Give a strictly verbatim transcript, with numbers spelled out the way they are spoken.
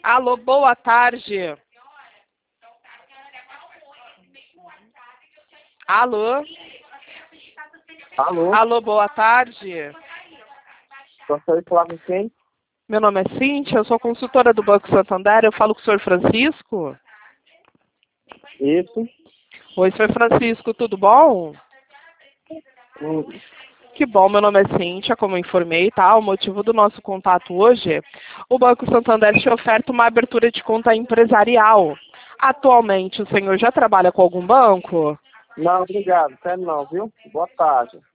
Alô, boa tarde. Alô? Alô? Alô, boa tarde. Gostaria de falar com quem? Meu nome é Cíntia, eu sou consultora do Banco Santander, eu falo com o senhor Francisco. Isso. Oi, senhor Francisco, tudo bom? Hum, Que bom, meu nome é Cíntia, como eu informei, tá? O motivo do nosso contato hoje, o Banco Santander te oferta uma abertura de conta empresarial. Atualmente, o senhor já trabalha com algum banco? Não, obrigado. Quero não, viu? Boa tarde.